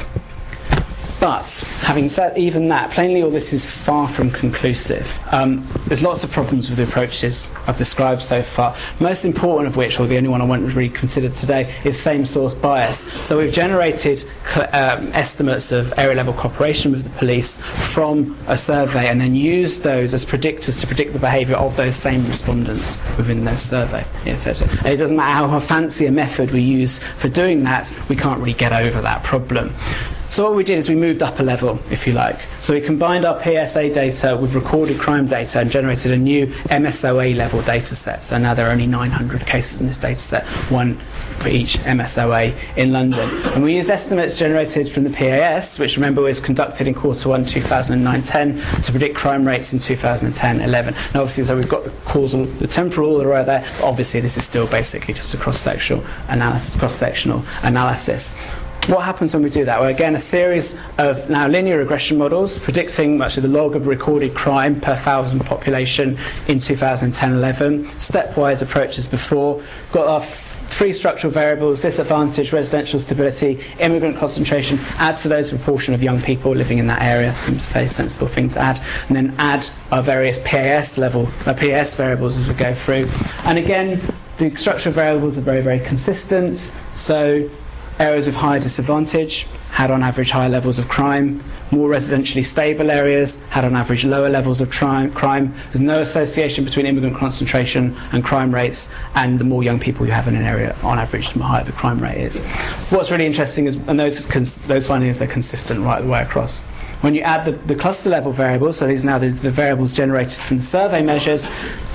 But, having said even that, plainly all this is far from conclusive. Um, there's lots of problems with the approaches I've described so far, most important of which, or the only one I want to really consider today, is same-source bias. So we've generated um, estimates of area-level cooperation with the police from a survey and then used those as predictors to predict the behaviour of those same respondents within their survey. And it doesn't matter how fancy a method we use for doing that, we can't really get over that problem. So what we did is we moved up a level, if you like. So we combined our P S A data with recorded crime data and generated a new M S O A level data set. So now there are only nine hundred cases in this data set, one for each M S O A in London. And we used estimates generated from the P A S, which remember was conducted in quarter one two thousand nine ten, to predict crime rates in two thousand ten eleven. Now obviously, so we've got the causal, the temporal all right there, but obviously this is still basically just a cross-sectional analysis, cross-sectional analysis. What happens when we do that? Well, again, a series of now linear regression models predicting actually the log of recorded crime per thousand population in two thousand ten eleven. Stepwise approach as before. Got our f- three structural variables: disadvantage, residential stability, immigrant concentration. Add to those a proportion of young people living in that area. Seems a fairly sensible thing to add. And then add our various P A S level, uh, P A S variables as we go through. And again, the structural variables are very, very consistent. So areas with higher disadvantage had on average higher levels of crime. More residentially stable areas had on average lower levels of tri- crime. There's no association between immigrant concentration and crime rates, and the more young people you have in an area, on average, the higher the crime rate is. What's really interesting is, and those, cons- those findings are consistent right the way across. When you add the, the cluster level variables, so these are now the, the variables generated from the survey measures,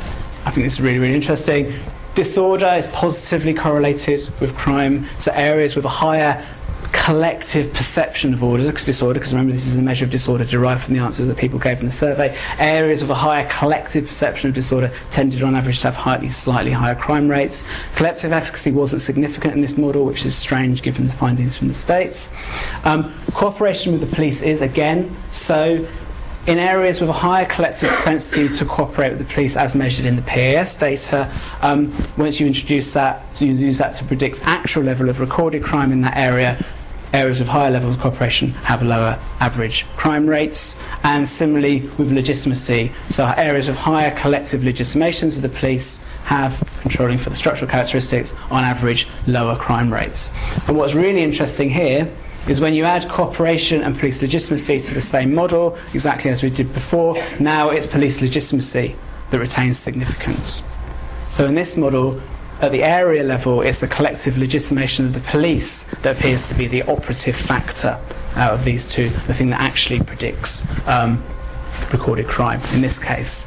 I think this is really, really interesting. Disorder is positively correlated with crime, so areas with a higher collective perception of order, because disorder, because remember this is a measure of disorder derived from the answers that people gave in the survey, areas with a higher collective perception of disorder tended on average to have highly, slightly higher crime rates. Collective efficacy wasn't significant in this model, which is strange given the findings from the states. Um, cooperation with the police is, again, so in areas with a higher collective propensity to cooperate with the police as measured in the P A S data, um, once you introduce that, so you use that to predict actual level of recorded crime in that area, areas with higher levels of cooperation have lower average crime rates. And similarly with legitimacy, so areas with higher collective legitimations of the police have, controlling for the structural characteristics, on average lower crime rates. And what's really interesting here is when you add cooperation and police legitimacy to the same model, exactly as we did before, now it's police legitimacy that retains significance. So in this model, at the area level, it's the collective legitimation of the police that appears to be the operative factor out of these two, the thing that actually predicts um, recorded crime in this case.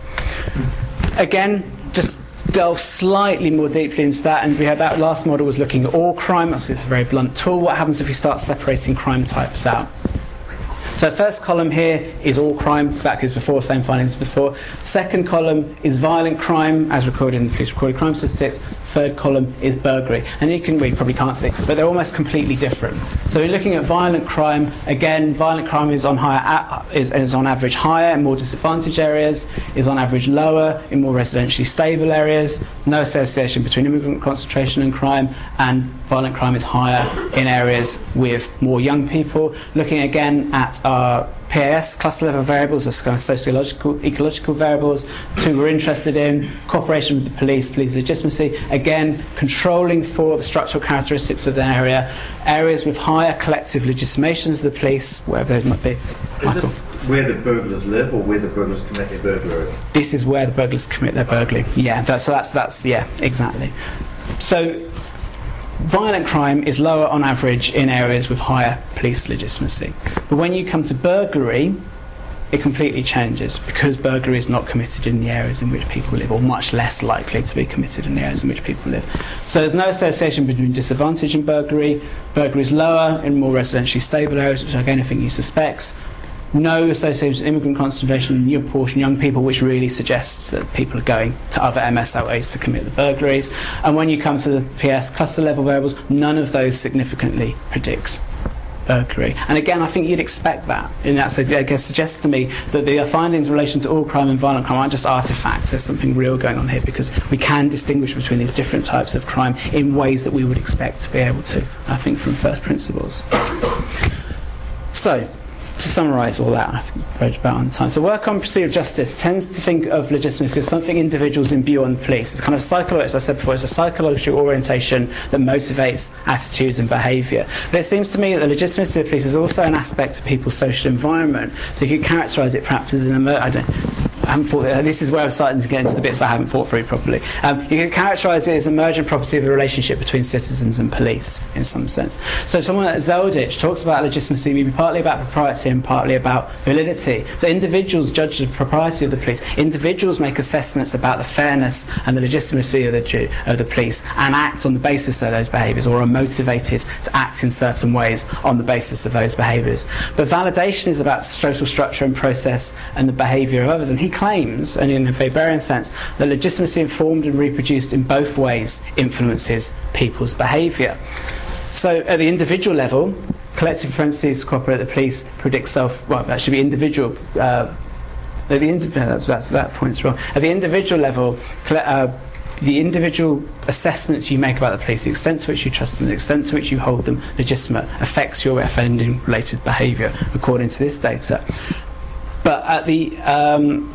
Again, just delve slightly more deeply into that, and we had that last model was looking at all crime. Obviously it's a very blunt tool. What happens if we start separating crime types out? So the first column here is all crime, exactly as before, same findings as before. Second column is violent crime, as recorded in the police recorded crime statistics. Third column is burglary. And you can, well, you probably can't see, but they're almost completely different. So we're looking at violent crime. Again, violent crime is on higher, is, is on average higher in more disadvantaged areas, is on average lower in more residentially stable areas. No association between immigrant concentration and crime, and violent crime is higher in areas with more young people. Looking again at our P A S cluster level variables, as kind of sociological, ecological variables. Two we're interested in: cooperation with the police, police legitimacy. Again, controlling for the structural characteristics of the area. Areas with higher collective legitimations of the police, wherever those might be. Michael. Is this where the burglars live, or where the burglars commit their burglary? This is where the burglars commit their burglary. Yeah, that, so that's that's yeah, exactly. so violent crime is lower on average in areas with higher police legitimacy. But when you come to burglary, it completely changes, because burglary is not committed in the areas in which people live, or much less likely to be committed in the areas in which people live. So there's no association between disadvantage and burglary. Burglary is lower in more residentially stable areas, which again I think you suspect. No association with immigrant concentration in your portion young people, which really suggests that people are going to other M S L As to commit the burglaries. And when you come to the P S cluster level variables, none of those significantly predict burglary. And again, I think you'd expect that. And that I guess suggests to me that the findings in relation to all crime and violent crime aren't just artefacts. There's something real going on here, because we can distinguish between these different types of crime in ways that we would expect to be able to, I think, from first principles. So, to summarise all that, I think I've read about on time. So work on procedural justice tends to think of legitimacy as something individuals imbue on the police. It's kind of psychological, as I said before, it's a psychological orientation that motivates attitudes and behaviour. But it seems to me that the legitimacy of the police is also an aspect of people's social environment. So you could characterise it perhaps as an emer- I don't I haven't thought, this is where I'm starting to get into the bits I haven't thought through properly. Um, you can characterise it as emergent property of the relationship between citizens and police, in some sense. So someone like Zeldich talks about legitimacy maybe partly about propriety and partly about validity. So individuals judge the propriety of the police. Individuals make assessments about the fairness and the legitimacy of the, of the police and act on the basis of those behaviours, or are motivated to act in certain ways on the basis of those behaviours. But validation is about social structure and process and the behaviour of others. And he claims, and in a Weberian sense, that legitimacy informed and reproduced in both ways influences people's behaviour. So at the individual level, collective propensities to cooperate with the police predict self, well, that should be individual, uh, at the indi- that's, that's, that point's wrong. At the individual level, uh, the individual assessments you make about the police, the extent to which you trust them, the extent to which you hold them legitimate, affects your offending-related behaviour, according to this data. But at the um,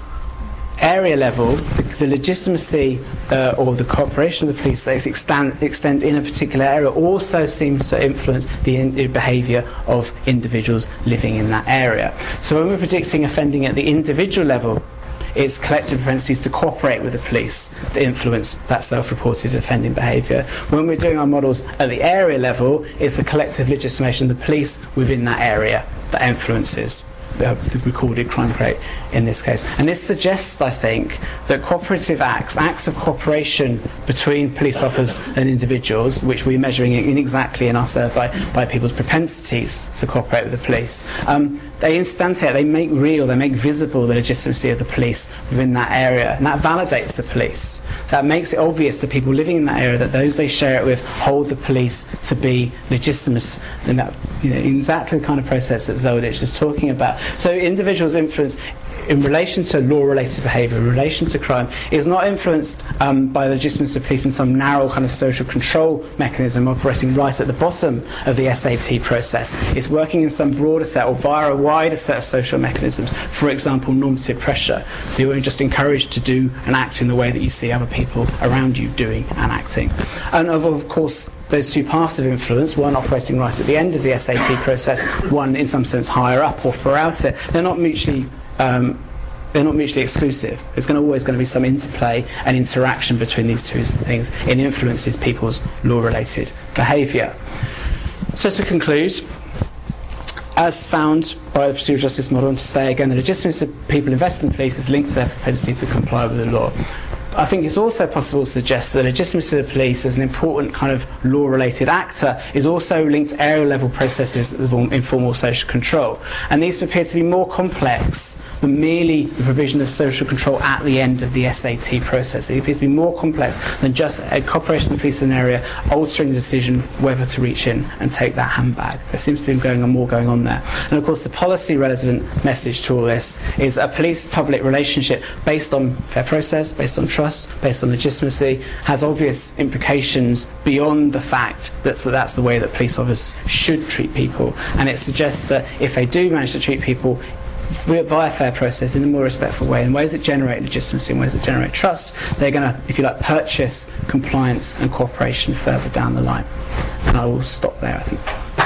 area level, the, the legitimacy uh, or the cooperation of the police that extend, extends in a particular area also seems to influence the in, behaviour of individuals living in that area. So when we're predicting offending at the individual level, it's collective propensities to cooperate with the police that influence that self-reported offending behaviour. When we're doing our models at the area level, it's the collective legitimation of the police within that area that influences Uh, the recorded crime rate in this case. And this suggests, I think, that cooperative acts, acts of cooperation between police officers and individuals, which we're measuring in exactly in our survey by people's propensities to cooperate with the police, um, they instantiate, they make real, they make visible the legitimacy of the police within that area, and that validates the police. That makes it obvious to people living in that area that those they share it with hold the police to be legitimate, and that, you know, exactly the kind of process that Zeldich is talking about. So individuals' influence in relation to law-related behaviour, in relation to crime, is not influenced um, by the legitimacy of police in some narrow kind of social control mechanism operating right at the bottom of the S A T process. It's working in some broader set, or via a wider set of social mechanisms, for example, normative pressure. So you're just encouraged to do and act in the way that you see other people around you doing and acting. And of, of course, those two paths of influence, one operating right at the end of the S A T process, one in some sense higher up or throughout it, they're not mutually um, they're not mutually exclusive. There's going to always going to be some interplay and interaction between these two things. It influences people's law-related behaviour. So to conclude, as found by the procedural justice model, and to stay again, the legitimacy of people invested in the police is linked to their propensity to comply with the law. I think it's also possible to suggest that the legitimacy of the police as an important kind of law-related actor is also linked to area-level processes of informal social control. And these appear to be more complex than merely the provision of social control at the end of the S A T process. It appears to be more complex than just a cooperation of the police in an area altering the decision whether to reach in and take that handbag. There seems to be going on, more going on there. And of course, the policy-relevant message to all this is a police-public relationship based on fair process, based on trust, based on legitimacy, has obvious implications beyond the fact that so that's the way that police officers should treat people. And it suggests that if they do manage to treat people via fair process in a more respectful way, in ways that generate legitimacy, in ways that generate trust, they're going to, if you like, purchase compliance and cooperation further down the line. And I will stop there, I think.